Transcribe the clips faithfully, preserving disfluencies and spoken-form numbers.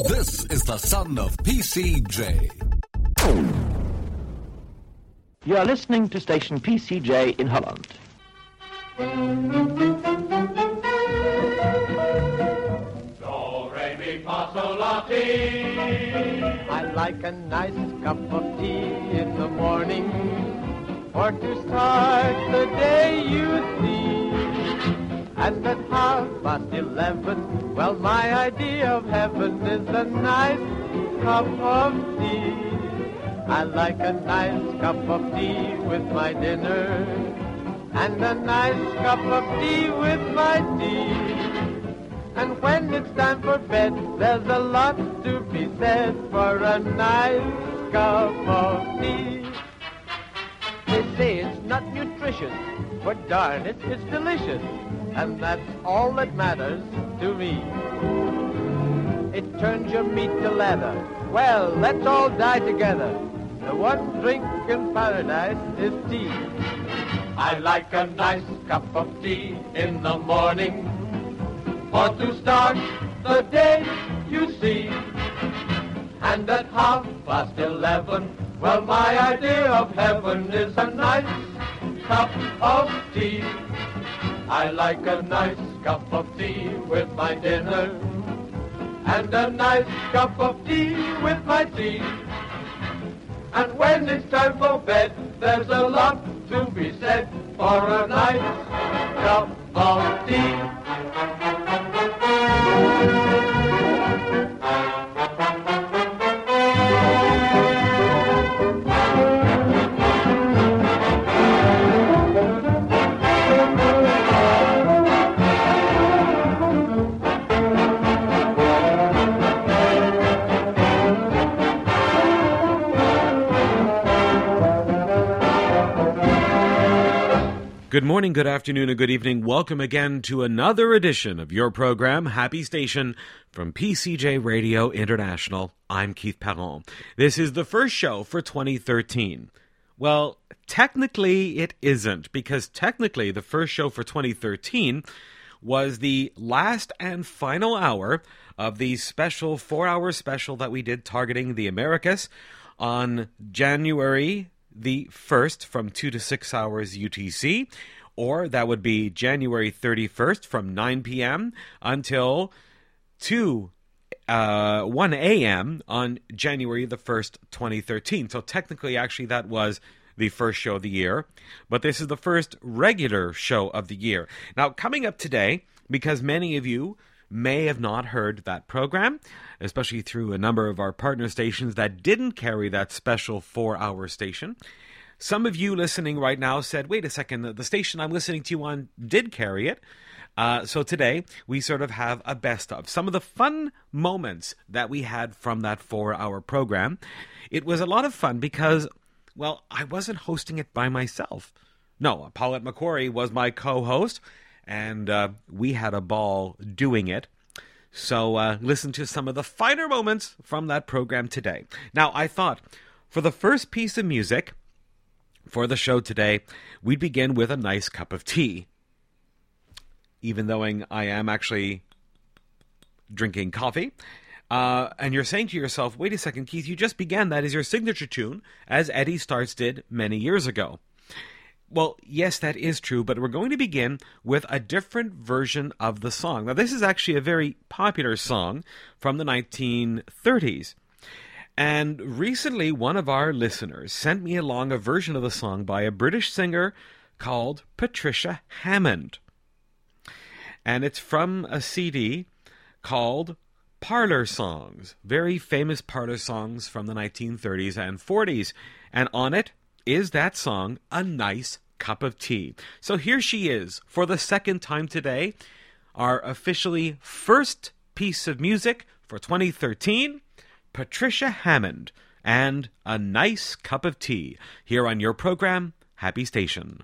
This is the son of P C J. You are listening to station P C J in Holland. Do, re, mi, fa, sol, la, ti. I like a nice cup of tea in the morning, or to start the day, you see. And at half past eleven, well, my idea of heaven is a nice cup of tea. I like a nice cup of tea with my dinner, and a nice cup of tea with my tea. And when it's time for bed, there's a lot to be said for a nice cup of tea. They say it's not nutritious, but darn it, it's delicious. And that's all that matters to me. It turns your meat to leather. Well, let's all die together. The one drink in paradise is tea. I like a nice cup of tea in the morning, or to start the day, you see. And at half past eleven, well, my idea of heaven is a nice cup of tea. I like a nice cup of tea with my dinner, and a nice cup of tea with my tea. And when it's time for bed, there's a lot to be said for a nice cup of tea. Good morning, good afternoon, and good evening. Welcome again to another edition of your program, Happy Station, from P C J Radio International. I'm Keith Perron. This is the first show for twenty thirteen. Well, technically it isn't, because technically the first show for twenty thirteen was the last and final hour of the special four-hour special that we did targeting the Americas on January the first from two to six hours U T C, or that would be January thirty-first from nine p.m. until two, uh, one a.m. on January the first, twenty thirteen. So technically, actually, that was the first show of the year, but this is the first regular show of the year. Now, coming up today, because many of you may have not heard that program, especially through a number of our partner stations that didn't carry that special four-hour station. Some of you listening right now said, wait a second, the station I'm listening to you on did carry it. Uh, so today, we sort of have a best of some of the fun moments that we had from that four-hour program. It was a lot of fun because, well, I wasn't hosting it by myself. No, Paulette McQuarrie was my co-host, and uh, we had a ball doing it. So uh, listen to some of the finer moments from that program today. Now, I thought for the first piece of music for the show today, we'd begin with a nice cup of tea. Even though I am actually drinking coffee. Uh, and you're saying to yourself, wait a second, Keith, you just began that as your signature tune, as Eddie Starts did many years ago. Well, yes, that is true, but we're going to begin with a different version of the song. Now, this is actually a very popular song from the nineteen thirties. And recently, one of our listeners sent me along a version of the song by a British singer called Patricia Hammond. And it's from a C D called Parlor Songs, very famous parlor songs from the nineteen thirties and forties. And on it is that song, A Nice Cup of Tea. So here she is, for the second time today, our officially first piece of music for twenty thirteen, Patricia Hammond, and A Nice Cup of Tea, here on your program, Happy Station.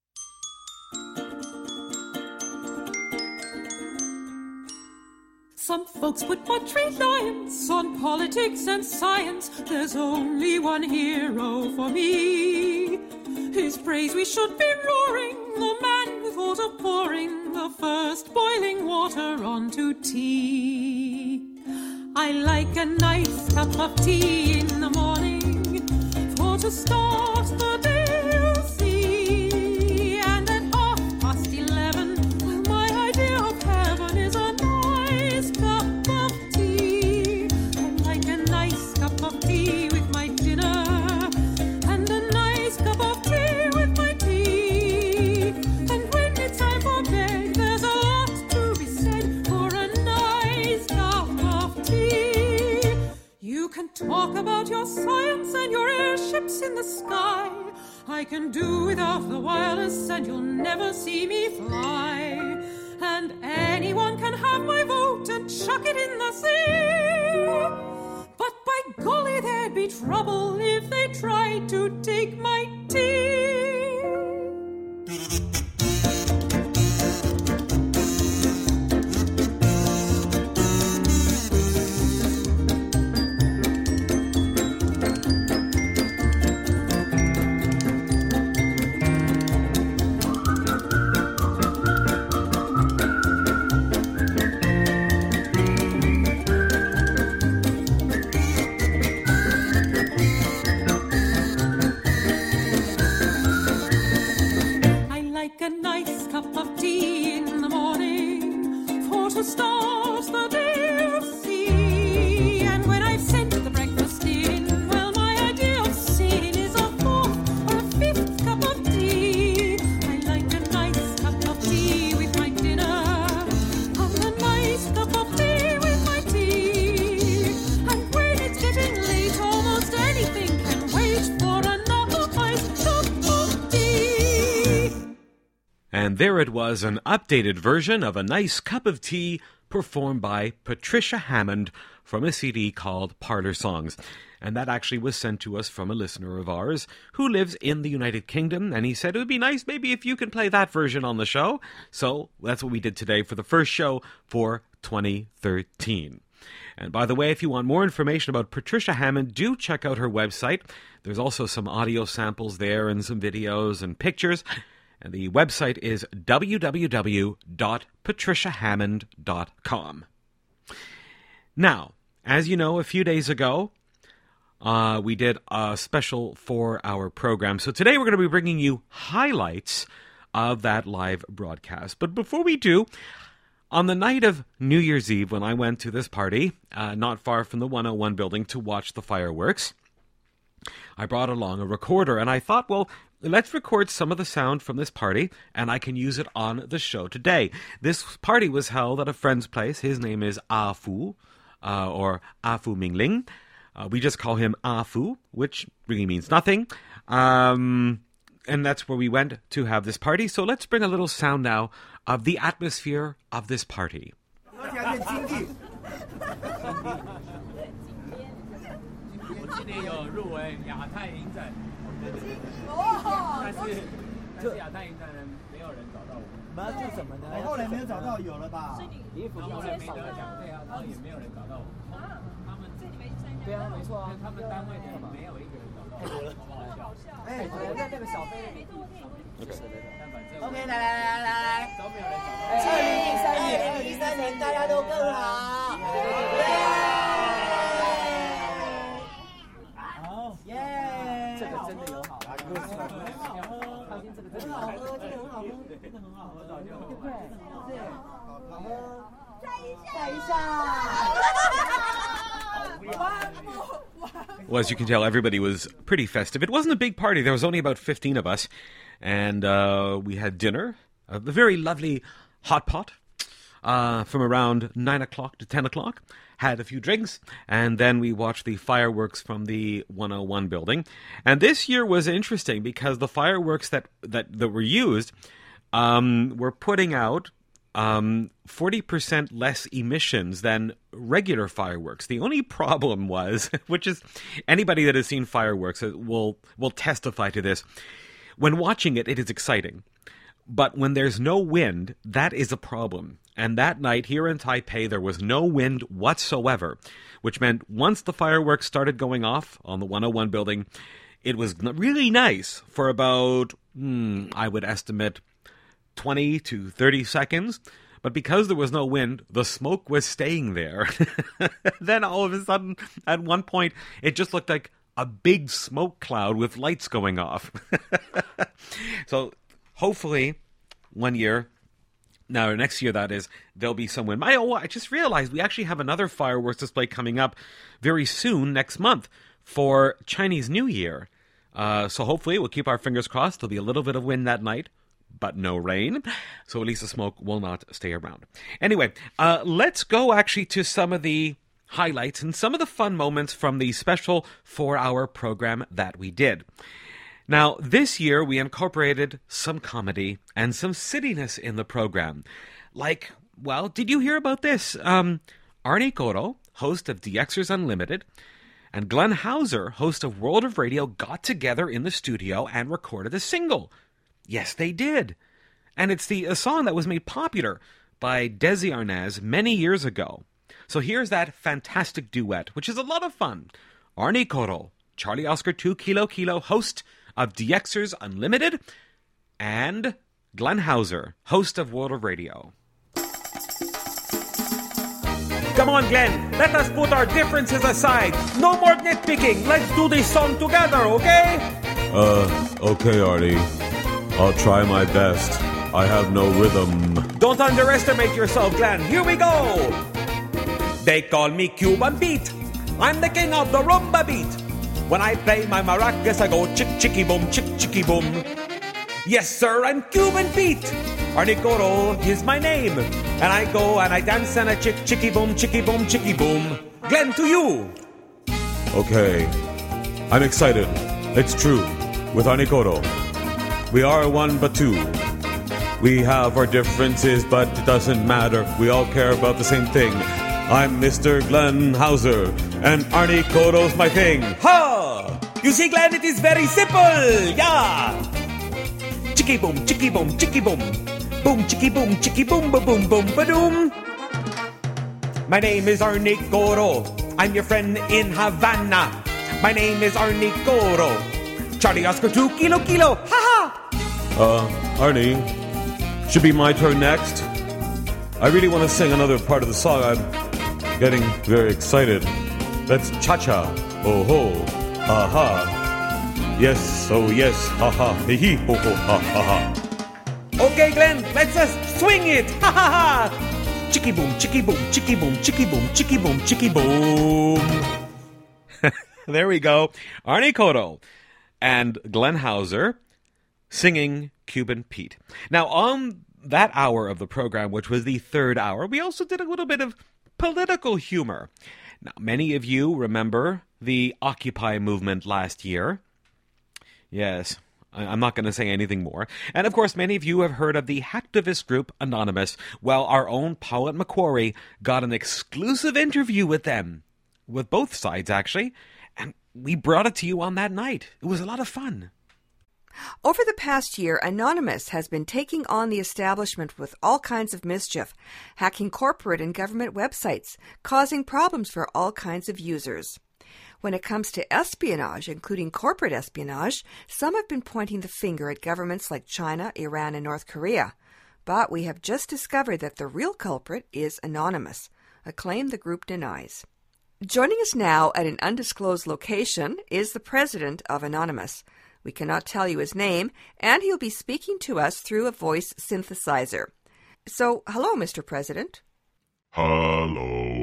Some folks put much reliance on politics and science. There's only one hero for me. His praise we should be roaring, the man who thought of pouring the first boiling water onto tea. I I like a nice cup of tea in the morning, for to start the day, you see. And at half past eleven, well, my idea of heaven is a nice cup of tea. I like a nice cup of tea with my dinner, and a nice cup of tea with my tea. And when it's time for bed, there's a lot to be said for a nice cup of tea. You can talk about your science and your airships in the sky. I can do without the wireless, and you'll never see me fly. And anyone can have my vote and chuck it in the sea. But by golly, there'd be trouble if they tried to take my tea. I like a nice cup of tea in the morning, for to start the day, you see. And when I've sent the breakfast in, well, my idea of seeing is a fourth or a fifth cup of tea. I like a nice cup of tea with my dinner, and a nice cup of tea with my tea. And when it's getting late, almost anything can wait for another nice cup of tea. And there it was, an updated version of A Nice Cup of Tea, performed by Patricia Hammond from a C D called Parlor Songs. And that actually was sent to us from a listener of ours who lives in the United Kingdom, and he said it would be nice maybe if you could play that version on the show. So that's what we did today for the first show for twenty thirteen. And by the way, if you want more information about Patricia Hammond, do check out her website. There's also some audio samples there and some videos and pictures. And the website is w w w dot patricia hammond dot com. Now, as you know, a few days ago, uh, we did a special four-hour program. So today we're going to be bringing you highlights of that live broadcast. But before we do, on the night of New Year's Eve, when I went to this party, uh, not far from the one oh one building to watch the fireworks, I brought along a recorder, and I thought, well, let's record some of the sound from this party, and I can use it on the show today. This party was held at a friend's place. His name is Ah Fu, uh, or Ah Fu Mingling. Uh, we just call him Ah Fu, which really means nothing. Um, and that's where we went to have this party. So let's bring a little sound now of the atmosphere of this party. 今年有入围亚太影展，但是但是亚太影展人没有人找到我们。那就什么呢？后来没有找到，有了吧？后来没得奖，对啊，然后也没有人找到我。他们这里没参加。对啊，没错啊，他们单位没有一个人找到我。好笑。哎，那那个小飞。OK， 来来来来来，都没有人找到。二零一三年，二零一三年大家都更好。耶！这个真的有好，这个很好喝，开心，这个真的好喝，这个很好喝，这个很好喝，对不对？对，好喝，再一下。 Well, as you can tell, everybody was pretty festive. It wasn't a big party. There was only about fifteen of us. And uh, we had dinner, a very lovely hot pot, uh, from around nine o'clock to ten o'clock. Had a few drinks, and then we watched the fireworks from the one oh one building. And this year was interesting because the fireworks that, that, that were used um, were putting out um, forty percent less emissions than regular fireworks. The only problem was, which is anybody that has seen fireworks will will testify to this, when watching it, it is exciting. But when there's no wind, that is a problem. And that night here in Taipei, there was no wind whatsoever, which meant once the fireworks started going off on the one oh one building, it was really nice for about, hmm, I would estimate, twenty to thirty seconds. but because there was no wind, the smoke was staying there. Then all of a sudden, at one point, it just looked like a big smoke cloud with lights going off. So hopefully one year, now next year that is, there'll be some wind. I, oh, I just realized we actually have another fireworks display coming up very soon, next month, for Chinese New Year. Uh, so hopefully we'll keep our fingers crossed. There'll be a little bit of wind that night, but no rain. So at least the smoke will not stay around. Anyway, uh, let's go actually to some of the highlights and some of the fun moments from the special four-hour program that we did. Now, this year we incorporated some comedy and some silliness in the program. Like, well, did you hear about this? Um, Arnie Koro, host of D Xers Unlimited, and Glenn Hauser, host of World of Radio, got together in the studio and recorded a single. Yes, they did. And it's the a song that was made popular by Desi Arnaz many years ago. So here's that fantastic duet, which is a lot of fun. Arnie Koro, Charlie Oscar two Kilo Kilo, host of D Xers Unlimited, and Glenn Hauser, host of World of Radio. Come on, Glenn, let us put our differences aside. No more nitpicking. Let's do this song together, okay? Uh, okay, Arnie. I'll try my best. I have no rhythm. Don't underestimate yourself, Glenn. Here we go. They call me Cuban Beat. I'm the king of the rumba beat. When I play my maracas, I go chick chicky boom, chick chicky boom. Yes, sir, I'm Cuban Beat. Arnie Koro is my name. And I go and I dance and I chick chicky boom, chicky boom, chicky boom. Glenn, to you. Okay. I'm excited. It's true. With Arnie Koro, we are one but two. We have our differences, but it doesn't matter. We all care about the same thing. I'm Mister Glenn Hauser, and Arnie Koro's my thing. Ha! You see, Glenn, it is very simple. Yeah. Chicky boom, chicky boom, chicky boom. Boom, chicky boom, chicky boom, ba boom, boom, ba doom. My name is Arnie Koro. I'm your friend in Havana. My name is Arnie Koro. Charlie Oscar two Kilo Kilo. Ha ha! Uh, Arnie, should be my turn next. I really want to sing another part of the song. I'm getting very excited. That's cha-cha. Oh ho. Ha ha. Yes, oh yes. Ha ha. Hee hee. Ho ho. Ha ha ha. Okay, Glenn, let's just swing it. Ha ha ha. Chicky boom, chicky boom, chicky boom, chicky boom, chicky boom, chicky boom. There we go. Arnie Koro and Glenn Hauser singing Cuban Pete. Now, on that hour of the program, which was the third hour, we also did a little bit of political humor. Now, many of you remember the Occupy movement last year. Yes, I'm not going to say anything more. And of course, many of you have heard of the hacktivist group Anonymous. Well, our own Paulette McQuarrie got an exclusive interview with them, with both sides actually, and we brought it to you on that night. It was a lot of fun. Over the past year, Anonymous has been taking on the establishment with all kinds of mischief, hacking corporate and government websites, causing problems for all kinds of users. When it comes to espionage, including corporate espionage, some have been pointing the finger at governments like China, Iran, and North Korea. But we have just discovered that the real culprit is Anonymous, a claim the group denies. Joining us now at an undisclosed location is the president of Anonymous. We cannot tell you his name, and he'll be speaking to us through a voice synthesizer. So, hello, Mister President. Hello.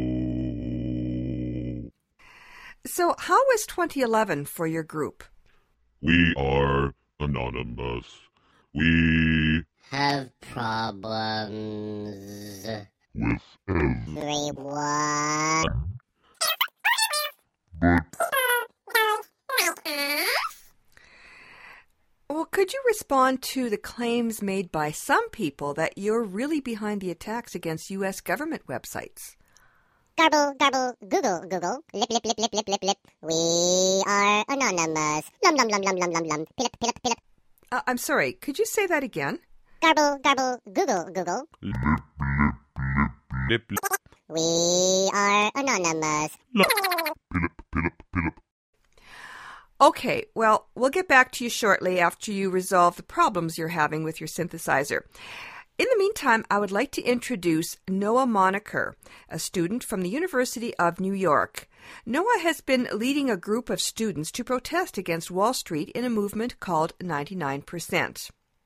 So, how was twenty eleven for your group? We are Anonymous. We have problems with everyone. But well, could you respond to the claims made by some people that you're really behind the attacks against U S government websites? Garble, garble, Google, Google, lip, lip, lip, lip, lip, lip, lip. We are Anonymous. Lum, lum, lum, lum, lum, lum, lum. Pillip, pillip, pillip. Uh, I'm sorry, could you say that again? Garble, garble, Google, Google. Lip, lip, lip, lip, lip. We are Anonymous. Lip, pillip, pillip, pillip. Okay, well, we'll get back to you shortly after you resolve the problems you're having with your synthesizer. In the meantime, I would like to introduce Noah Moniker, a student from the University of New York. Noah has been leading a group of students to protest against Wall Street in a movement called ninety-nine percent.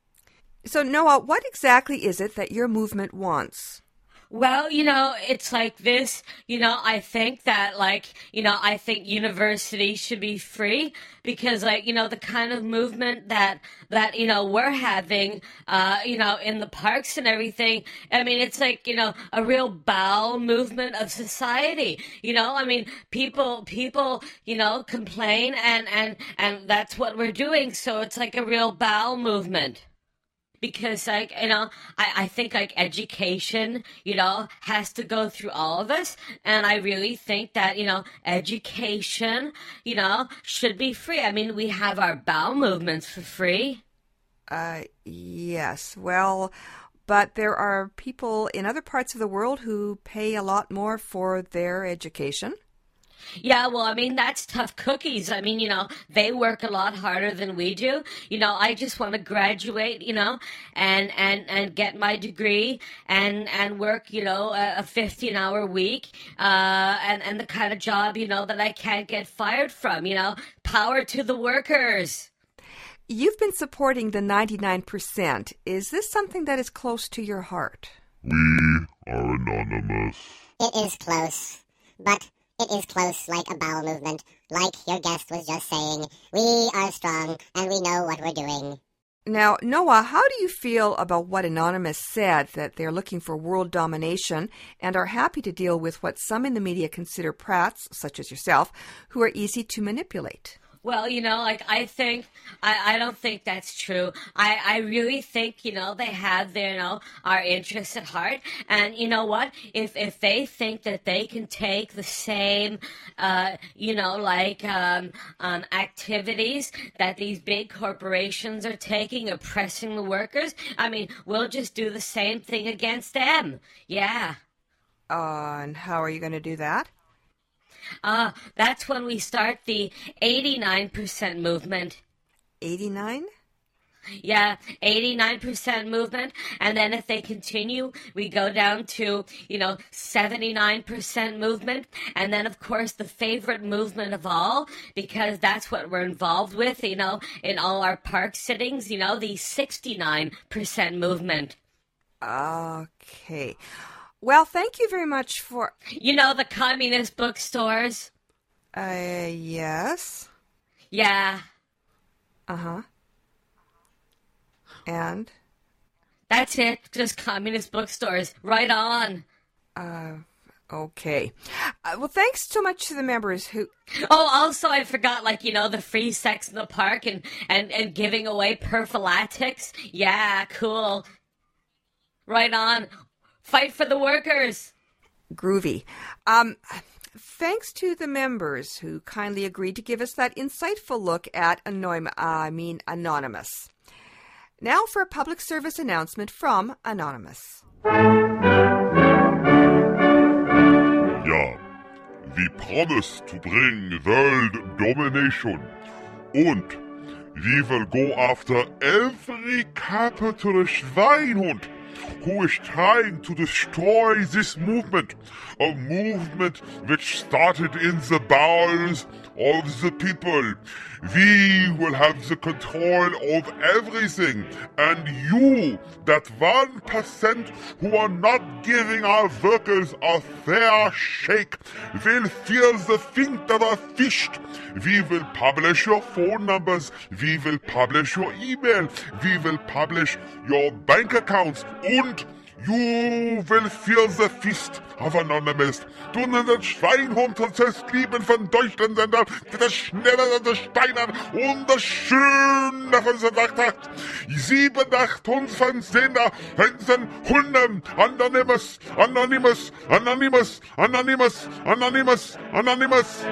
So, Noah, what exactly is it that your movement wants? Well, you know, it's like this, you know, I think that, like, you know, I think universities should be free because, like, you know, the kind of movement that, that, you know, we're having, uh, you know, in the parks and everything, I mean, it's like, you know, a real bowel movement of society, you know, I mean, people, people, you know, complain and, and, and that's what we're doing, so it's like a real bowel movement. Because, like, you know, I, I think, like, education, you know, has to go through all of us. And I really think that, you know, education, you know, should be free. I mean, we have our bowel movements for free. Uh, yes. Well, but there are people in other parts of the world who pay a lot more for their education. Yeah, well, I mean, that's tough cookies. I mean, you know, they work a lot harder than we do. You know, I just want to graduate, you know, and, and, and get my degree and, and work, you know, a fifteen-hour week, uh, and, and the kind of job, you know, that I can't get fired from, you know. Power to the workers. You've been supporting the ninety-nine percent. Is this something that is close to your heart? We are anonymous. It is close, but... it is close like a bowel movement. Like your guest was just saying, we are strong and we know what we're doing. Now, Noah, how do you feel about what Anonymous said, that they're looking for world domination and are happy to deal with what some in the media consider prats, such as yourself, who are easy to manipulate? Well, you know, like, I think, I, I don't think that's true. I, I really think, you know, they have their, you know, our interests at heart. And you know what? If if they think that they can take the same, uh, you know, like, um, um, activities that these big corporations are taking, oppressing the workers, I mean, we'll just do the same thing against them. Yeah. Uh, and how are you going to do that? Uh, that's when we start the eighty-nine percent movement. eighty-nine? Yeah, eighty-nine percent movement. And then if they continue, we go down to, you know, seventy-nine percent movement. And then, of course, the favorite movement of all, because that's what we're involved with, you know, in all our park sittings, you know, the sixty-nine percent movement. Okay. Well, thank you very much for... You know, the communist bookstores? Uh, yes. Yeah. Uh-huh. And? That's it. Just communist bookstores. Right on. Uh, okay. Uh, well, thanks so much to the members who... Oh, also, I forgot, like, you know, the free sex in the park and, and, and giving away prophylactics. Yeah, cool. Right on. Fight for the workers. Groovy. Um, thanks to the members who kindly agreed to give us that insightful look at Anonym, uh, I mean Anonymous. Now for a public service announcement from Anonymous. Ja, we promise to bring world domination. Und we will go after every capitalist Schweinhund who is trying to destroy this movement, a movement which started in the bowels of the people. We will have the control of everything, and you, that one percent who are not giving our workers a fair shake, will feel the think that are fished. We will publish your phone numbers, we will publish your email, we will publish your bank accounts, und you will feel the fist of Anonymous. Du den Schweinhund und das Lieben von Deutschland sind das schneller das Steinern und das Schön davon sind acht sieben acht und von Sender Hänsen Hunden Anonymous Anonymous Anonymous Anonymous Anonymous Anonymous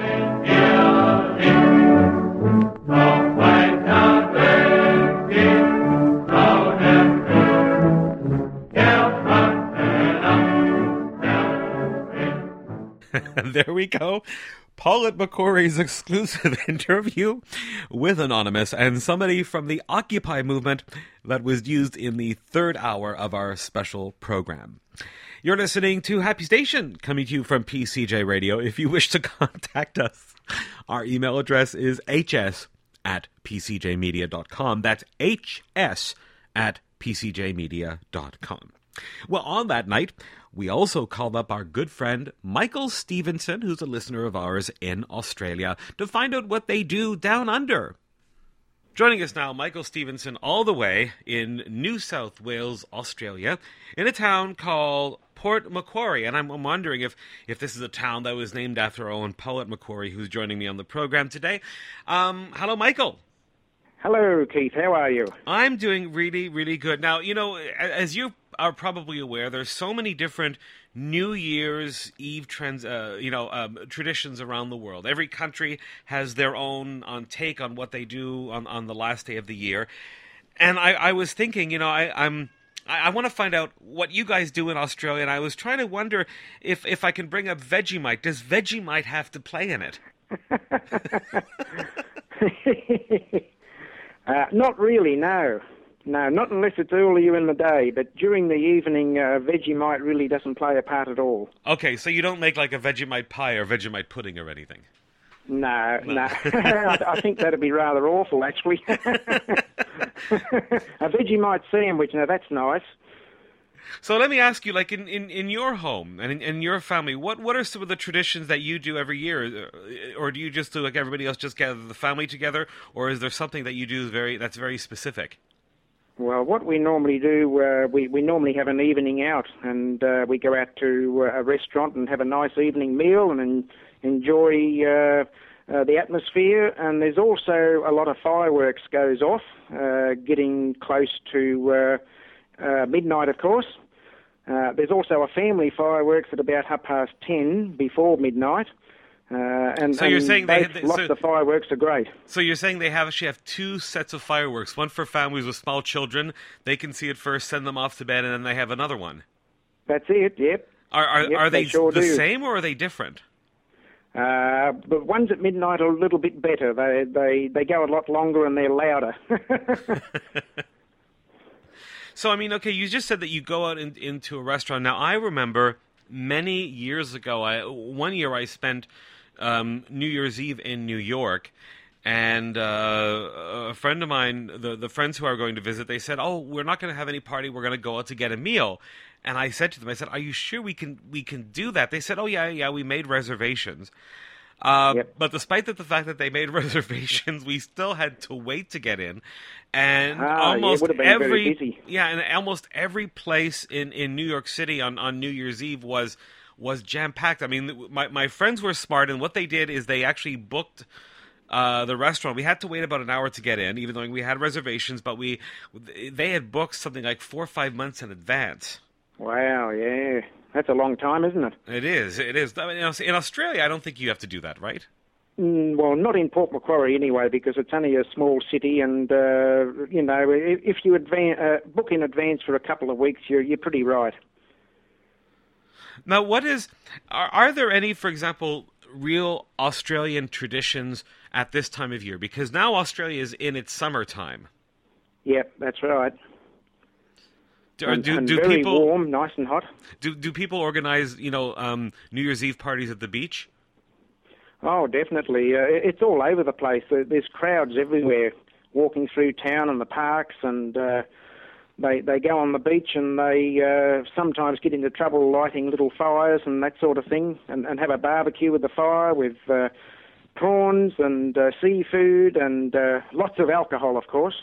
There we go. Paulette McCrory's exclusive interview with Anonymous and somebody from the Occupy movement that was used in the third hour of our special program. You're listening to Happy Station, coming to you from P C J Radio. If you wish to contact us, our email address is hs at p c j media dot com. That's hs at p c j media dot com. Well, on that night, we also called up our good friend Michael Stevenson, who's a listener of ours in Australia, to find out what they do down under. Joining us now, Michael Stevenson, all the way in New South Wales, Australia, in a town called Port Macquarie. And I'm wondering if, if this is a town that was named after our own Paulette McCrory, who's joining me on the program today. Um, hello, Michael. Hello, Keith. How are you? I'm doing really, really good. Now, you know, as you are probably aware, there's so many different New Year's Eve trends, uh, you know, um, traditions around the world. Every country has their own on take on what they do on, on the last day of the year. And I, I was thinking, you know, I, I'm I, I want to find out what you guys do in Australia, and I was trying to wonder if, if I can bring up Vegemite. Does Vegemite have to play in it? uh, not really, no. No, not unless it's earlier in the day, but during the evening, uh, Vegemite really doesn't play a part at all. Okay, so you don't make like a Vegemite pie or Vegemite pudding or anything? No, no. no. I, I think that'd be rather awful, actually. A Vegemite sandwich, now that's nice. So let me ask you, like in, in, in your home and in, in your family, what, what are some of the traditions that you do every year? Or do you just do like everybody else, just gather the family together? Or is there something that you do very that's very specific? Well, what we normally do, uh, we, we normally have an evening out, and uh, we go out to uh, a restaurant and have a nice evening meal and en- enjoy uh, uh, the atmosphere. And there's also a lot of fireworks goes off, uh, getting close to uh, uh, midnight, of course. Uh, there's also a family fireworks at about half past ten before midnight. Uh, and, so you're and saying they, both they, lots so, of fireworks are great. So you're saying they have actually have two sets of fireworks, one for families with small children. They can see it first, send them off to bed, and then they have another one. That's it. Yep. Are are, yep, are they, they sure the do. same or are they different? Uh, the ones at midnight are a little bit better. They they they go a lot longer and they're louder. So I mean, okay, you just said that you go out in, into a restaurant. Now I remember many years ago, I one year I spent um, New Year's Eve in New York, and uh, a friend of mine, the the friends who are going to visit, they said, "Oh, we're not going to have any party. We're going to go out to get a meal." And I said to them, I said, "Are you sure we can we can do that?" They said, "Oh yeah, yeah, we made reservations." Uh, yep. But despite that, the fact that they made reservations, we still had to wait to get in, and ah, almost yeah, it would have been every very busy. yeah, and almost every place in, in New York City on, on New Year's Eve was was jam packed. I mean, my my friends were smart, and what they did is they actually booked uh, the restaurant. We had to wait about an hour to get in, even though we had reservations. But we they had booked something like four or five months in advance. Wow, yeah. That's a long time, isn't it? It is, it is. I mean, in Australia, I don't think you have to do that, right? Mm, well, not in Port Macquarie anyway, because it's only a small city, and, uh, you know, if you advan- uh, book in advance for a couple of weeks, you're, you're pretty right. Now, what is... Are, are there any, for example, real Australian traditions at this time of year? Because now Australia is in its summertime. Yep, that's right. Do, and, do, and do very people warm, nice and hot. Do do people organize, you know, um, New Year's Eve parties at the beach? Oh, definitely. Uh, it's all over the place. There's crowds everywhere walking through town and the parks, and uh, they they go on the beach, and they uh, sometimes get into trouble lighting little fires and that sort of thing, and, and have a barbecue with the fire with uh, prawns and uh, seafood and uh, lots of alcohol, of course.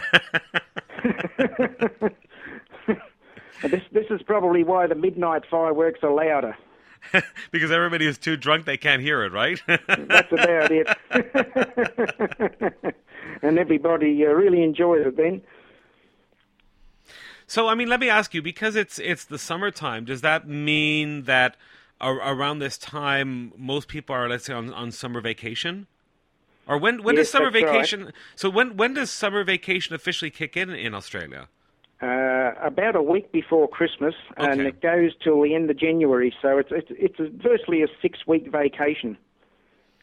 This this is probably why the midnight fireworks are louder. Because everybody is too drunk, they can't hear it, right? That's about it. And everybody uh, really enjoys it then. So, I mean, let me ask you, because it's it's the summertime, does that mean that ar- around this time most people are, let's say, on, on summer vacation? Or when when yes, does summer that's vacation... Right. So when when does summer vacation officially kick in in Australia? Uh, about a week before Christmas, okay. And it goes till the end of January. So it's it's it's virtually a six-week vacation.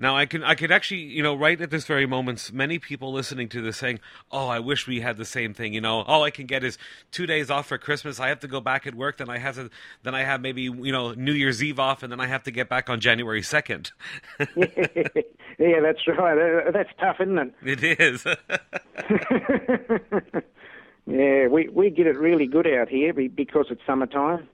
Now, I can I could actually, you know, right at this very moment, many people listening to this saying, oh, I wish we had the same thing, you know, all I can get is two days off for Christmas, I have to go back at work, then I have to, then I have maybe, you know, New Year's Eve off, and then I have to get back on January second. Yeah, that's right. That's tough, isn't it? It is. Yeah, we, we get it really good out here because it's summertime.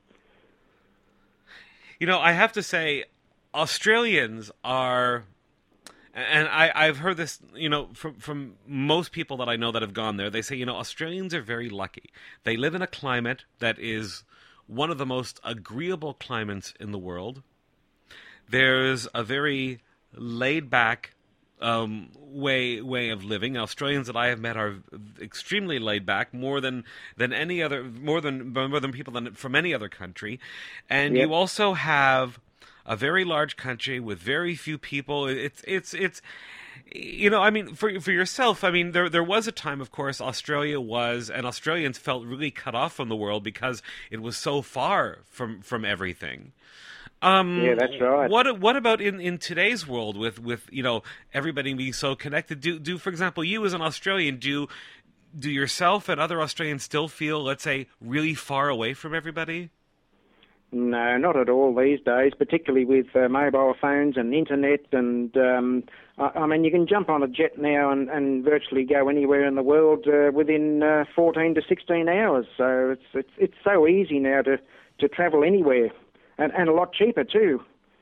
You know, I have to say, Australians are... And I, I've heard this, you know, from, from most people that I know that have gone there. They say, you know, Australians are very lucky. They live in a climate that is one of the most agreeable climates in the world. There's a very laid-back um, way way of living. Australians that I have met are extremely laid-back, more than than any other, more than more than people than from any other country. And Yep. you also have a very large country with very few people. It's it's it's you know, I mean, for for yourself, I mean, there there was a time, of course, Australia was, and Australians felt really cut off from the world because it was so far from from everything. Um, Yeah, that's right. What what about in, in today's world with, with you know everybody being so connected? Do do for example, you as an Australian, do do yourself and other Australians still feel, let's say, really far away from everybody? No, not at all these days, particularly with uh, mobile phones and internet. And um, I, I mean, you can jump on a jet now and, and virtually go anywhere in the world uh, within uh, fourteen to sixteen hours. So it's it's it's so easy now to, to travel anywhere, and, and a lot cheaper too.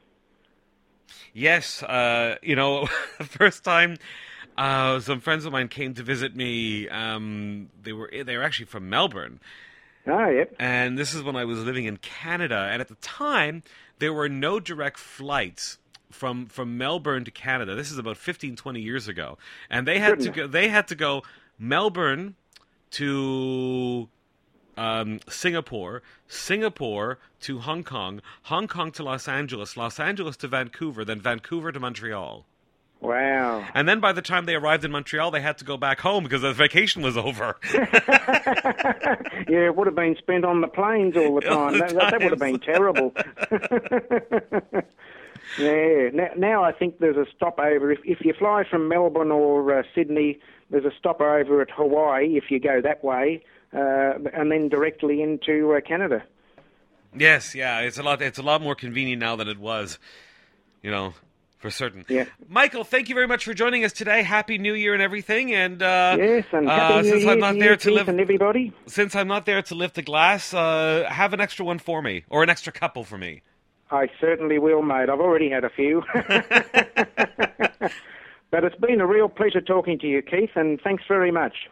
Yes, uh, you know, the first time uh, some friends of mine came to visit me, um, they were they were actually from Melbourne. Oh, yep. And this is when I was living in Canada, and at the time there were no direct flights from from Melbourne to Canada. This is about fifteen, twenty years ago, and they had Goodness. to go. They had to go Melbourne to um, Singapore, Singapore to Hong Kong, Hong Kong to Los Angeles, Los Angeles to Vancouver, then Vancouver to Montreal. Wow. And then by the time they arrived in Montreal, they had to go back home because the vacation was over. Yeah, it would have been spent on the planes all the time. All the that, that, that would have been terrible. Yeah. Now, now I think there's a stopover. If, if you fly from Melbourne or uh, Sydney, there's a stopover at Hawaii if you go that way, uh, and then directly into uh, Canada. Yes, yeah, it's a lot. It's a lot more convenient now than it was, you know, for certain. Yeah. Michael, thank you very much for joining us today. Happy New Year and everything. And uh, Yes, and happy uh, New since Year I'm not to there you, to Keith, live, and everybody. since I'm not there to lift a glass, uh, have an extra one for me, or an extra couple for me. I certainly will, mate. I've already had a few. But it's been a real pleasure talking to you, Keith, and thanks very much.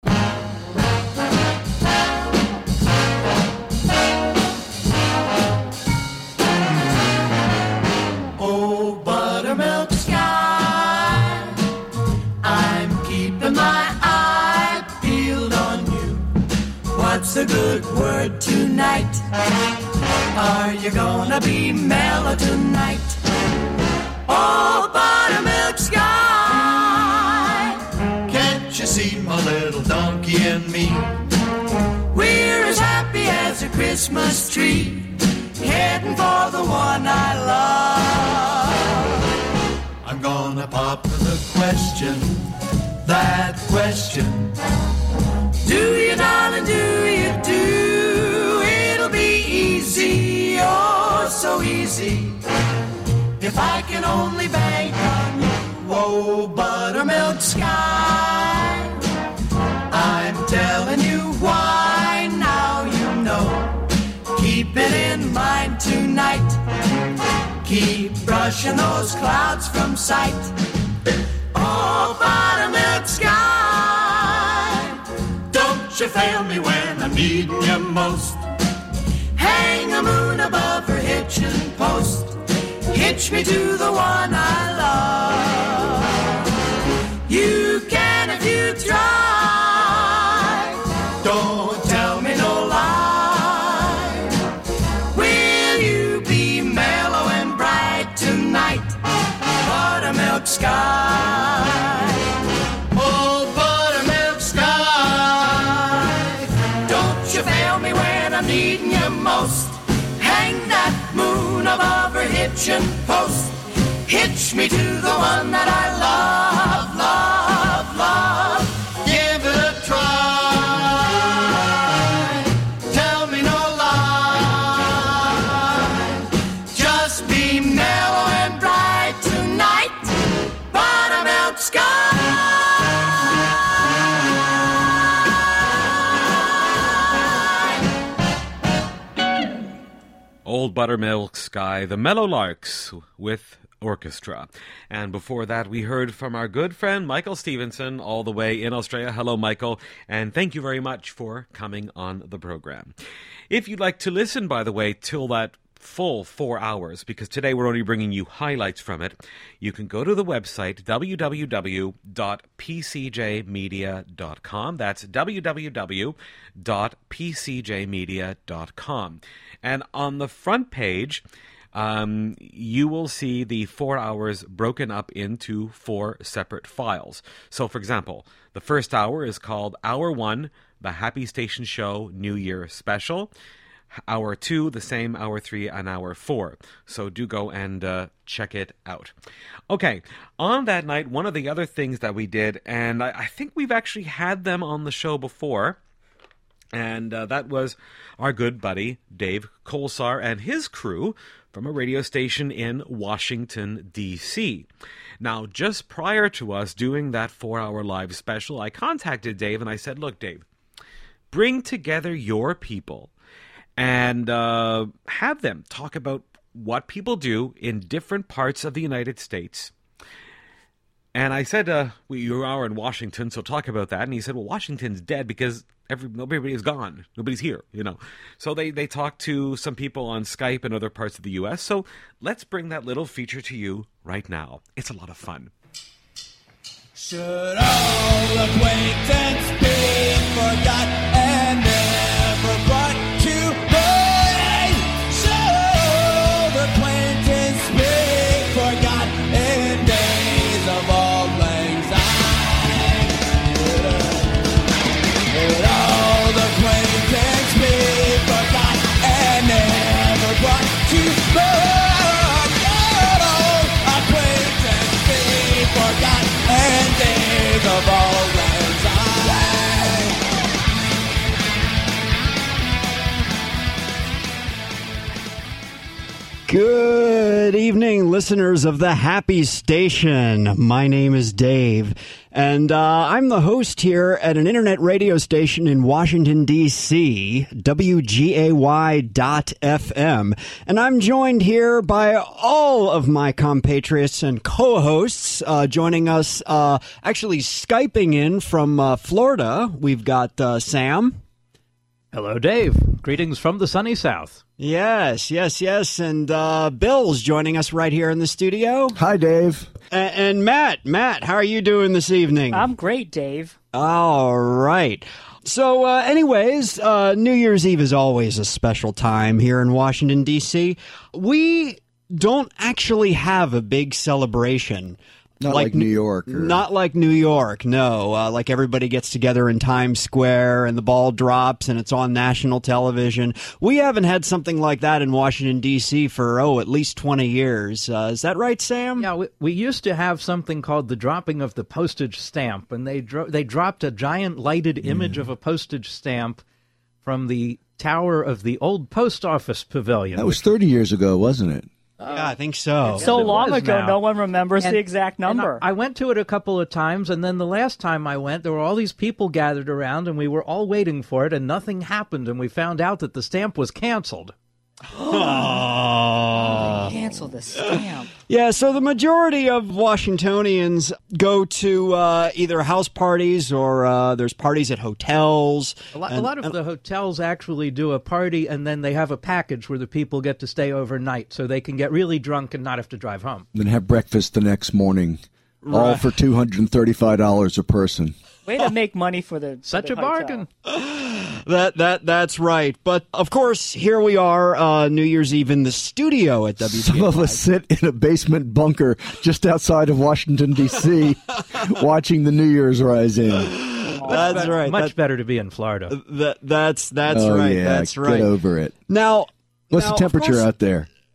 Oh, buttermilk sky, I'm keeping my eye peeled on you. What's a good word tonight? Are you gonna be mellow tonight? Oh, buttermilk sky, can't you see my little donkey and me? We're as happy as a Christmas tree, heading for the one I love. I'm gonna pop the question, that question. Do you, darling, do you, do? It'll be easy, oh, so easy, if I can only bank on you. Oh, buttermilk sky, I'm telling you why, now you know. Keep it in mind tonight, keep brushing those clouds from sight. Oh, buttermilk sky, don't you fail me when I'm needing you most. Hang a moon above her hitching post, hitch me to the one I love. You can if you try, don't tell me no lie. Will you be mellow and bright tonight, buttermilk sky? Oh, buttermilk sky, don't you fail me when I'm needing you most. Hang that moon above her hitching post, Hitch me to the one that I love, love, love. Give it a try. Tell me no lie. Just be mellow and bright tonight. Buttermilk sky. Old Buttermilk Sky, the Mellow Larks with orchestra. And before that, we heard from our good friend Michael Stevenson, all the way in Australia. Hello, Michael, and thank you very much for coming on the program. If you'd like to listen, by the way, till that full four hours, because today we're only bringing you highlights from it, you can go to the website w w w dot p c j media dot com. That's w w w dot p c j media dot com. And on the front page, um, you will see the four hours broken up into four separate files. So, for example, the first hour is called Hour One, the Happy Station Show New Year Special. Hour two, the same, hour three, and hour four. So do go and uh, check it out. Okay, on that night, one of the other things that we did, and I, I think we've actually had them on the show before, and uh, that was our good buddy Dave Kolsar and his crew from a radio station in Washington, D C Now, just prior to us doing that four-hour live special, I contacted Dave and I said, look, Dave, bring together your people and uh, have them talk about what people do in different parts of the United States. And I said, uh, well, you are in Washington, so talk about that. And he said, well, Washington's dead because every, nobody is gone. Nobody's here, you know. So they, they talked to some people on Skype in other parts of the U S. So let's bring that little feature to you right now. It's a lot of fun. Should all acquaintance be forgot and never brought to mind? Should acquaintance be forgot in days of old lang syne? Should all acquaintance be forgot and never brought to mind? Should all acquaintance be forgot and days of old lang syne? Good evening, listeners of the Happy Station. My name is Dave, and uh, I'm the host here at an internet radio station in Washington, D C, W G A Y dot F M. And I'm joined here by all of my compatriots and co-hosts. Uh, joining us, uh, actually Skyping in from uh, Florida, we've got uh, Sam. Hello, Dave. Greetings from the sunny South. Yes, yes, yes. And uh, Bill's joining us right here in the studio. Hi, Dave. A- and Matt, Matt, how are you doing this evening? I'm great, Dave. All right. So, uh, anyways, uh, New Year's Eve is always a special time here in Washington, D C We don't actually have a big celebration. Not like, like New York. Or... Not like New York, no. Uh, like everybody gets together in Times Square and the ball drops and it's on national television. We haven't had something like that in Washington, D C for, oh, at least twenty years. Uh, is that right, Sam? Yeah, we, we used to have something called the dropping of the postage stamp, and they, dro- they dropped a giant lighted image mm. of a postage stamp from the tower of the old post office pavilion. That was thirty years ago, wasn't it? Yeah, I think so. It's so it long ago, now. no one remembers and, the exact number. I, I went to it a couple of times, and then the last time I went, there were all these people gathered around, and we were all waiting for it, and nothing happened, and we found out that the stamp was canceled. Oh. Cancel the stamp. Yeah, so the majority of Washingtonians go to uh, either house parties or uh, there's parties at hotels. A lot, and, a lot of and, the hotels actually do a party, and then they have a package where the people get to stay overnight so they can get really drunk and not have to drive home. Then have breakfast the next morning, right. all for two hundred thirty-five dollars a person. Way to make money for the for Such the a bargain. That that that's right. But of course, here we are, uh, New Year's Eve in the studio at W G A Y. Some of us sit in a basement bunker just outside of Washington, D C, watching the New Year's rise in. That's much, right. Much that, better to be in Florida. That that's that's oh, right. Yeah, that's right. Get over it. Now, what's now, the temperature course, out there?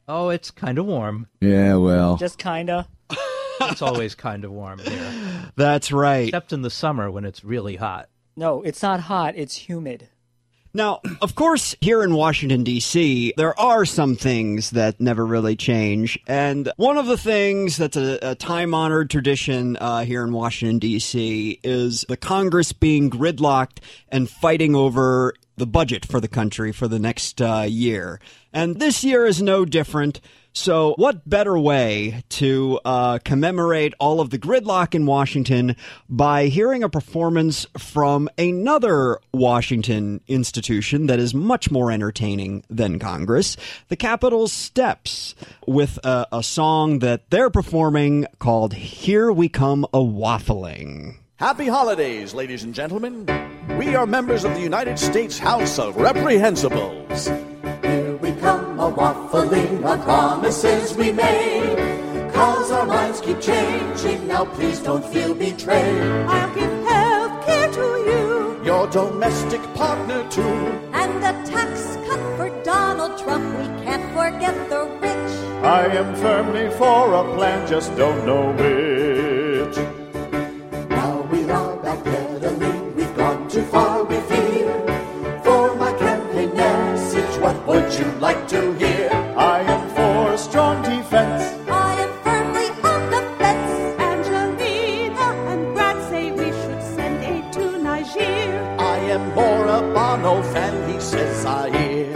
Oh, it's kind of warm. Yeah, well. Just kinda. It's always kind of warm here. That's right. Except in the summer when it's really hot. No, it's not hot. It's humid. Now, of course, here in Washington, D C, there are some things that never really change. And one of the things that's a, a time-honored tradition uh, here in Washington, D C is the Congress being gridlocked and fighting over the budget for the country for the next uh, year. And this year is no different. So what better way to uh, commemorate all of the gridlock in Washington by hearing a performance from another Washington institution that is much more entertaining than Congress, the Capitol Steps, with a, a song that they're performing called Here We Come A-Waffling. Happy holidays, ladies and gentlemen. We are members of the United States House of Reprehensibles. Here we come a-waffling on promises we made. Cause our minds keep changing, now please don't feel betrayed. I'll give health care to you, your domestic partner too, and a tax cut for Donald Trump. We can't forget the rich. I am firmly for a plan, just don't know which. Now we are backpedaling, we've gone too far, we fear. For my campaign message, what would you like to hear? I am for strong defense. I am firmly on the fence. Angelina and Brad say we should send aid to Niger. I am more a Bono fan, he says I hear.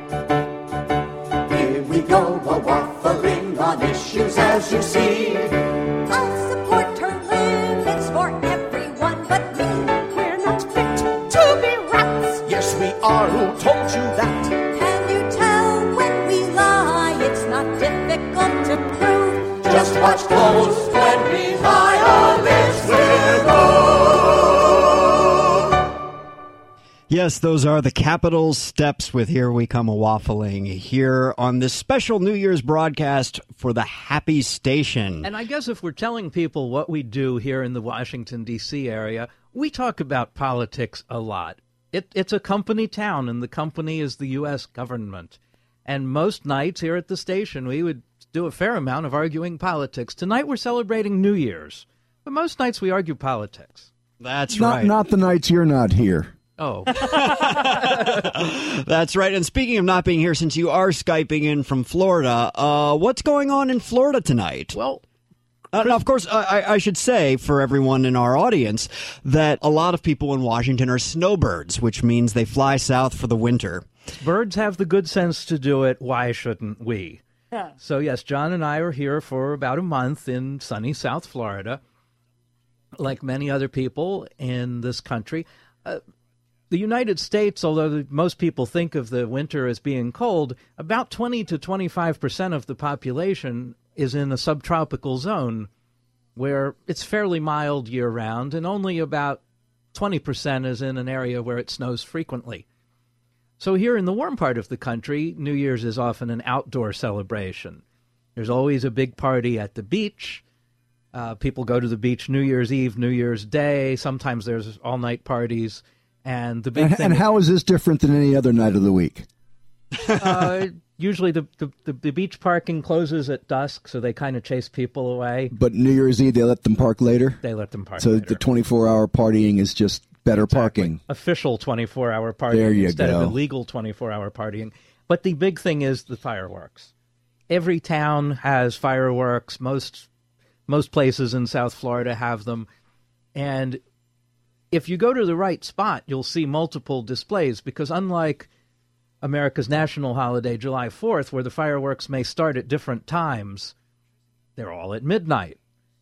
Here we go, a-waffling on issues as you see. I'll support term limits for everyone but me. We're not fit to be rats. Yes, we are, who told you that? Can you tell when we lie? It's not difficult to prove. Just watch close when we lie, our lips will go. Yes, those are the Capitol Steps with Here We Come A-Waffling here on this special New Year's broadcast for the Happy Station. And I guess if we're telling people what we do here in the Washington, D C area, we talk about politics a lot. It, it's a company town, and the company is the U S government. And most nights here at the station, we would do a fair amount of arguing politics. Tonight we're celebrating New Year's, but most nights we argue politics. That's not, right. Not the nights you're not here. Oh. That's right. And speaking of not being here, since you are Skyping in from Florida, uh, what's going on in Florida tonight? Well, Uh, now, of course, I, I should say for everyone in our audience that a lot of people in Washington are snowbirds, which means they fly south for the winter. Birds have the good sense to do it. Why shouldn't we? Yeah. So, yes, John and I are here for about a month in sunny South Florida, like many other people in this country. Uh, the United States, although the, most people think of the winter as being cold, about twenty to twenty-five percent of the population is in a subtropical zone where it's fairly mild year-round, and only about twenty percent is in an area where it snows frequently. So here in the warm part of the country, New Year's is often an outdoor celebration. There's always a big party at the beach. Uh, people go to the beach New Year's Eve, New Year's Day. Sometimes there's all-night parties. And the big and, thing and is, how is this different than any other night of the week? uh, usually the, the, the, the beach parking closes at dusk, so they kind of chase people away. But New Year's Eve, they let them park later? They let them park so later. the twenty-four hour partying is just better Exactly. parking. Official twenty-four hour partying There you instead go. of illegal twenty-four hour partying. But the big thing is the fireworks. Every town has fireworks. Most most places in South Florida have them. And if you go to the right spot, you'll see multiple displays, because unlike America's national holiday, July fourth, where the fireworks may start at different times, they're all at midnight.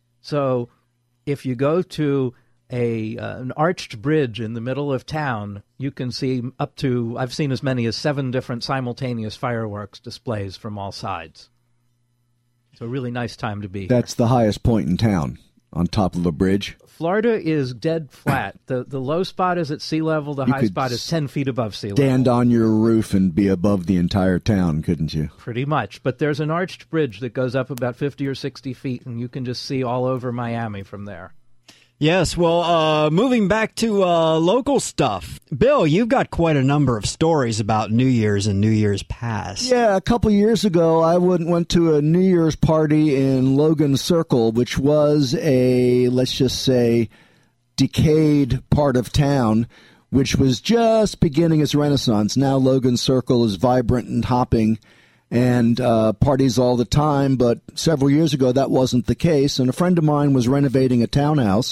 So if you go to a uh, an arched bridge in the middle of town, you can see up to, I've seen as many as seven different simultaneous fireworks displays from all sides. It's a really nice time to be here. That's the highest point in town, on top of a bridge. Florida is dead flat. The the low spot is at sea level. The You high could spot is ten feet above sea level. Stand on your roof and be above the entire town, couldn't you? Pretty much. But there's an arched bridge that goes up about fifty or sixty feet, and you can just see all over Miami from there. Yes, well, uh, moving back to uh, local stuff. Bill, you've got quite a number of stories about New Year's and New Year's past. Yeah, a couple years ago, I went, went to a New Year's party in Logan Circle, which was a, let's just say, decayed part of town, which was just beginning its renaissance. Now Logan Circle is vibrant and hopping and uh, parties all the time, but several years ago that wasn't the case. And a friend of mine was renovating a townhouse,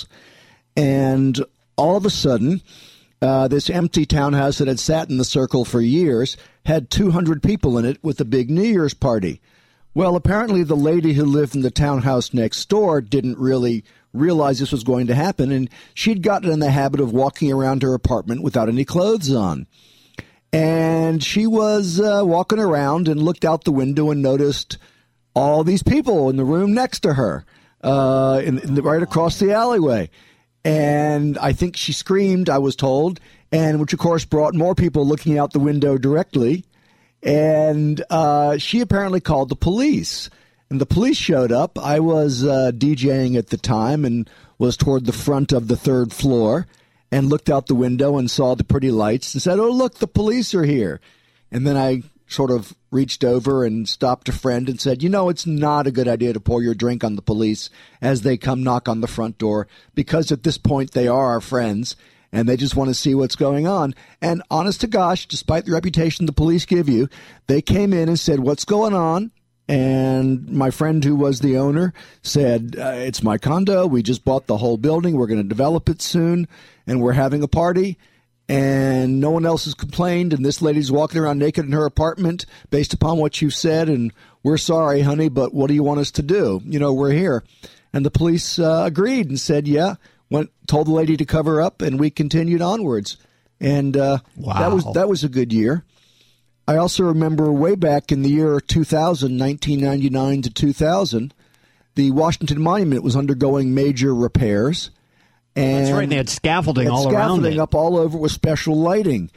and all of a sudden, uh, this empty townhouse that had sat in the circle for years had two hundred people in it with a big New Year's party. Well, apparently the lady who lived in the townhouse next door didn't really realize this was going to happen, and she'd gotten in the habit of walking around her apartment without any clothes on. And she was uh, walking around and looked out the window and noticed all these people in the room next to her, uh, in, in the, right across the alleyway. And I think she screamed, I was told, and which, of course, brought more people looking out the window directly. And uh, she apparently called the police. And the police showed up. I was uh, DJing at the time and was toward the front of the third floor, and looked out the window and saw the pretty lights and said, "Oh, look, the police are here." And then I sort of reached over and stopped a friend and said, "You know, it's not a good idea to pour your drink on the police as they come knock on the front door, because at this point they are our friends and they just want to see what's going on." And honest to gosh, despite the reputation the police give you, they came in and said, "What's going on?" And my friend who was the owner said, uh, "It's my condo. We just bought the whole building. We're going to develop it soon, and we're having a party, and no one else has complained, and this lady's walking around naked in her apartment based upon what you said, and we're sorry, honey, but what do you want us to do? You know, we're here." And the police uh, agreed and said, yeah, went told the lady to cover up, and we continued onwards. And uh, wow. that was that was a good year. I also remember way back in the year two thousand, nineteen ninety-nine to two thousand, the Washington Monument was undergoing major repairs. And that's right. They had scaffolding had all scaffolding around it. up all over with special lighting.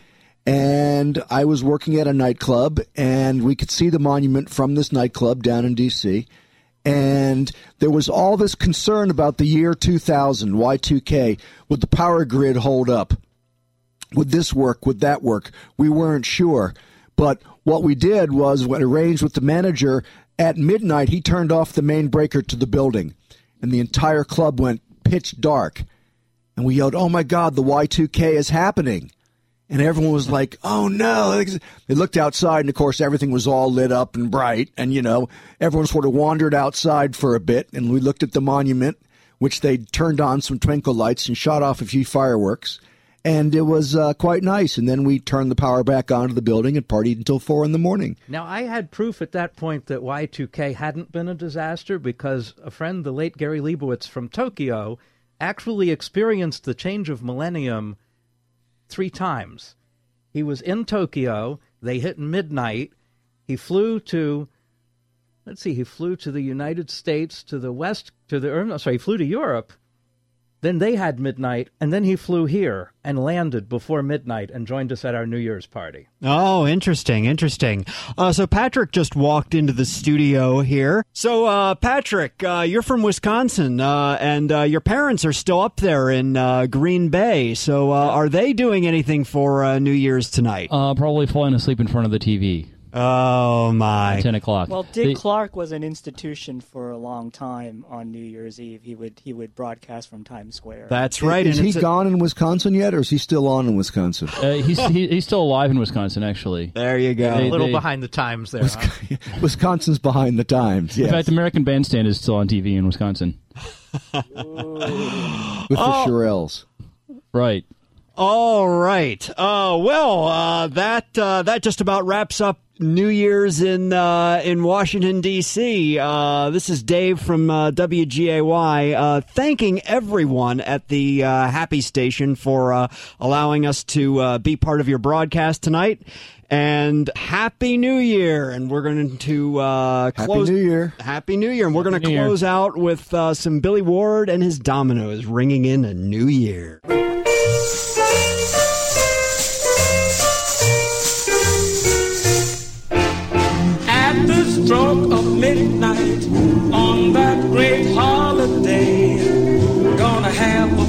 And I was working at a nightclub, and we could see the monument from this nightclub down in D C And there was all this concern about the year two thousand, Y two K. Would the power grid hold up? Would this work? Would that work? We weren't sure. But what we did was, when arranged with the manager, at midnight he turned off the main breaker to the building, and the entire club went pitch dark. And we yelled, "Oh my God, the Y two K is happening." And everyone was like, "Oh no." They looked outside, and of course everything was all lit up and bright. And, you know, everyone sort of wandered outside for a bit, and we looked at the monument, which they turned on some twinkle lights and shot off a few fireworks. And it was uh, quite nice. And then we turned the power back onto the building and partied until four in the morning. Now, I had proof at that point that Y two K hadn't been a disaster, because a friend, the late Gary Leibowitz from Tokyo, actually experienced the change of millennium three times. He was in Tokyo. They hit midnight. He flew to, let's see, he flew to the United States, to the West, to the, or, no, sorry, he flew to Europe. Then they had midnight, and then he flew here and landed before midnight and joined us at our New Year's party. Oh, interesting, interesting. Uh, so Patrick just walked into the studio here. So, uh, Patrick, uh, you're from Wisconsin, uh, and uh, your parents are still up there in uh, Green Bay. So uh, are they doing anything for uh, New Year's tonight? Uh, probably falling asleep in front of the T V. Oh, my. At ten o'clock. Well, Dick the, Clark was an institution for a long time on New Year's Eve. He would he would broadcast from Times Square. That's right. Is and he gone in Wisconsin yet, or is he still on in Wisconsin? Uh, he's he, he's still alive in Wisconsin, actually. There you go. They, a little they, behind the times there. Huh? Wisconsin's behind the times, yes. In fact, American Bandstand is still on T V in Wisconsin. With the oh. Shirelles. Right. All right. Uh, well, uh, that uh, that just about wraps up New Year's in uh, in Washington, D C Uh, this is Dave from uh, W G A Y, uh, thanking everyone at the uh, Happy Station for uh, allowing us to uh, be part of your broadcast tonight. And Happy New Year! And we're going to uh, close. Happy New Year! Happy New Year! And we're going to close Year. out with uh, some Billy Ward and his Dominoes ringing in a New Year. At the stroke of midnight on that great holiday, we're gonna have a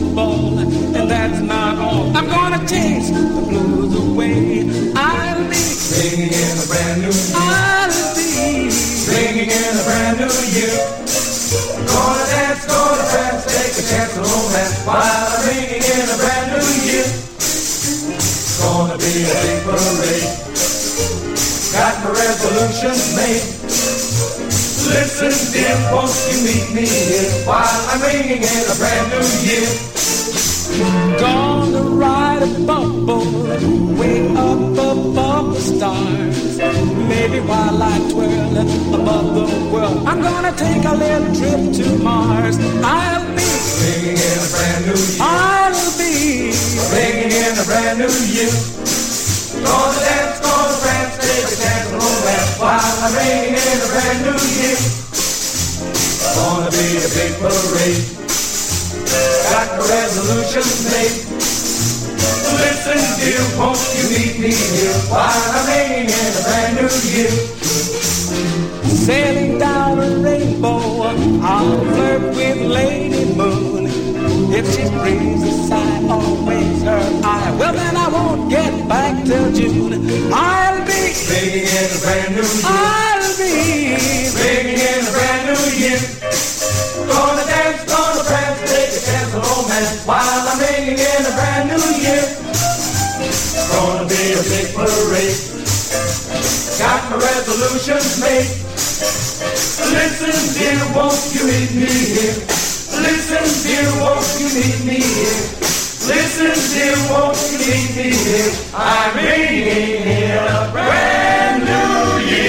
Gonna dance, gonna prance, take a chance on romance while I'm ringing in a brand new year. Gonna be a big parade. Got my resolutions made. Listen, dear, won't you meet me here while I'm ringing in a brand new year? Gonna ride a bumble way up above the stars. Maybe while I twirl above the world, I'm gonna take a little trip to Mars. I'll be ringing in a brand new year. I'll be ringing in a brand new year. Gonna dance, gonna prance, take a chance on romance while I'm ringing in a brand new year. Gonna be a big parade. Got my resolutions made. Listen, dear, won't you meet me here while I'm ringing in a brand new year? sailing down a rainbow, I'll flirt with Lady Moon. If she brings a sigh or waves her eye, well then I won't get back till June. I'll be ringing in a brand new year. I'll be ringing in a brand new year. Gonna dance, gonna prance, take a chance on romance while I'm ringing in a brand new year. Gonna be a big parade. Got my resolutions made. Listen, dear, won't you meet me here? Listen, dear, won't you meet me here? Listen, dear, won't you meet me here? I'm ringing in a brand new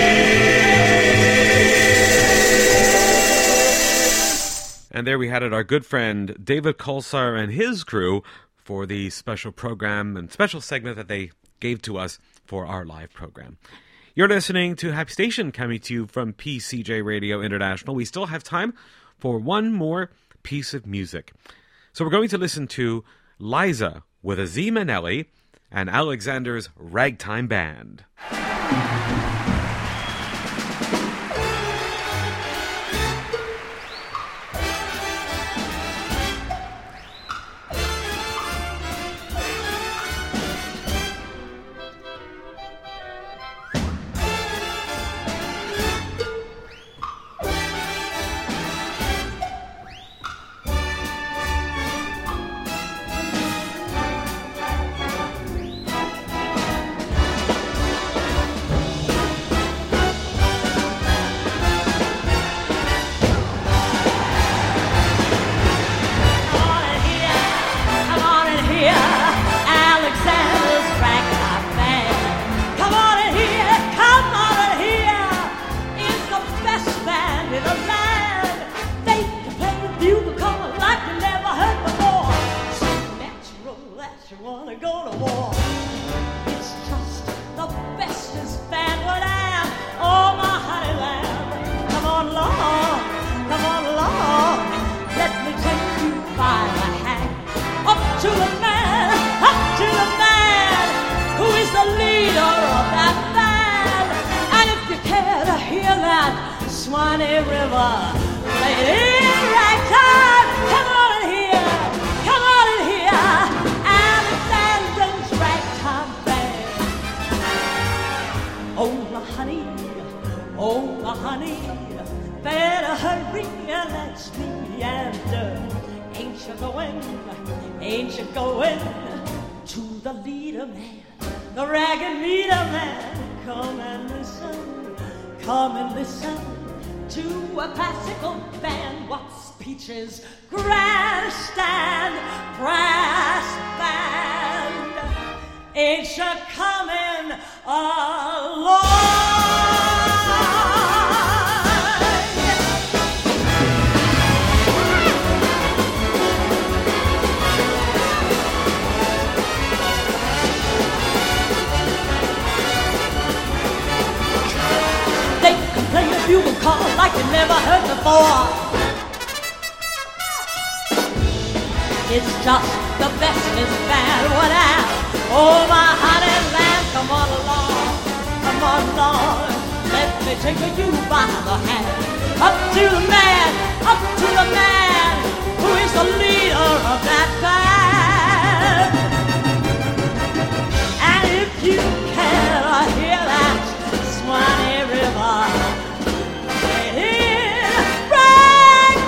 year. And there we had it, our good friend David Kolsar and his crew for the special program and special segment that they gave to us for our live program. You're listening to Happy Station, coming to you from P C J Radio International. We still have time for one more piece of music. So we're going to listen to Liza with Azee Manelli and Alexander's Ragtime Band. Swanee River, lady ragtime, come on in here, come on in here, Alexander's Ragtime Band. Oh my honey, oh my honey, better hurry and let's be after. Ain't you going, ain't you going to the leader man, the ragged meter man? Come and listen, come and listen to a classical band. What's Peaches grandstand brass band? Ain't you coming along? They can play a bugle call like you never heard before. It's just the bestest band would have. Oh, my honey lamb, come on along, come on along. Let me take you by the hand. Up to the man, up to the man who is the leader of that band. And if you can hear that Swanee River, it is ragtime.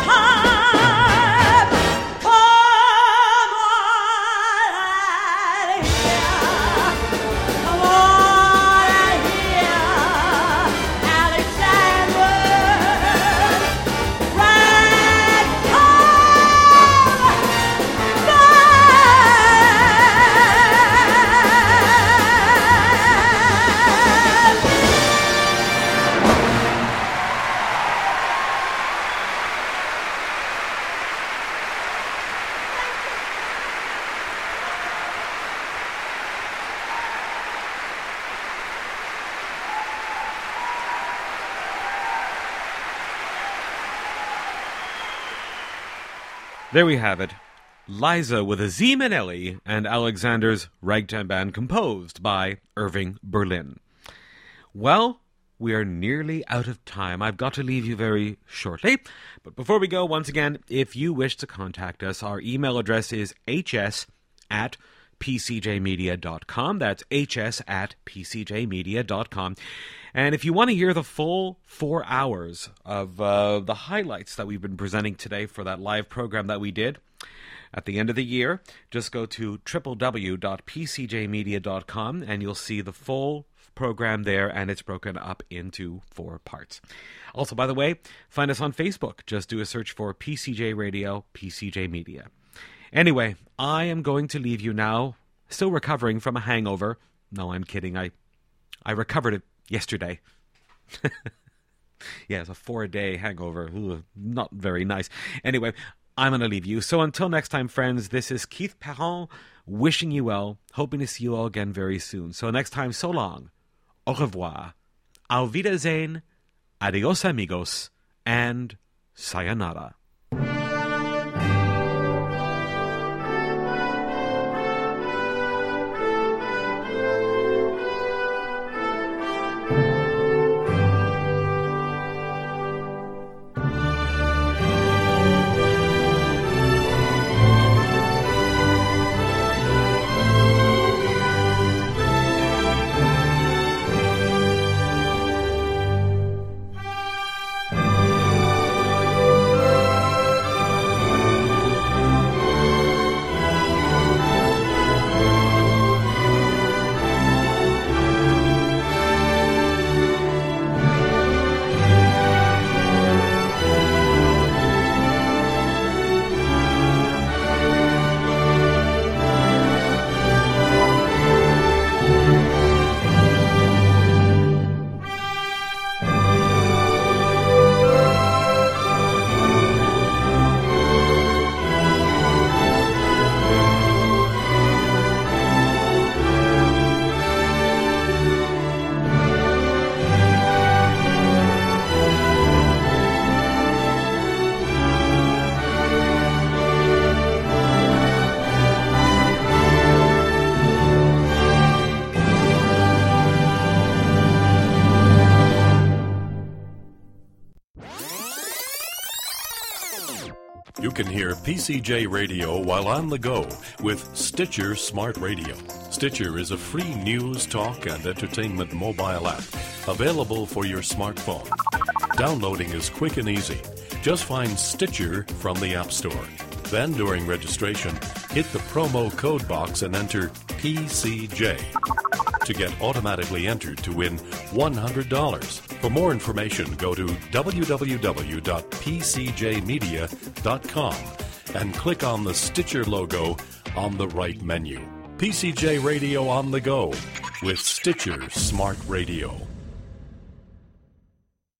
There we have it. Liza with a Z Minnelli and Alexander's Ragtime Band, composed by Irving Berlin. Well, we are nearly out of time. I've got to leave you very shortly. But before we go, once again, if you wish to contact us, our email address is hs at p c j media dot com. That's hs at p c j media dot com. And if you want to hear the full four hours of uh, the highlights that we've been presenting today for that live program that we did at the end of the year, just go to w w w dot p c j media dot com and you'll see the full program there, and it's broken up into four parts. Also, by the way, find us on Facebook. Just do a search for P C J Radio, P C J Media. Anyway, I am going to leave you now, still recovering from a hangover. No, I'm kidding. I, I recovered it yesterday. Yeah, it's a four-day hangover. Ooh, not very nice. Anyway, I'm going to leave you. So until next time, friends, this is Keith Perron wishing you well, hoping to see you all again very soon. So next time, so long. Au revoir. Auf Wiedersehen. Adios, amigos. And sayonara. You can hear P C J Radio while on the go with Stitcher Smart Radio. Stitcher is a free news, talk, and entertainment mobile app available for your smartphone. Downloading is quick and easy. Just find Stitcher from the App Store. Then, during registration, hit the promo code box and enter P C J to get automatically entered to win one hundred dollars. For more information, go to w w w dot p c j media dot com and click on the Stitcher logo on the right menu. P C J Radio on the go with Stitcher Smart Radio.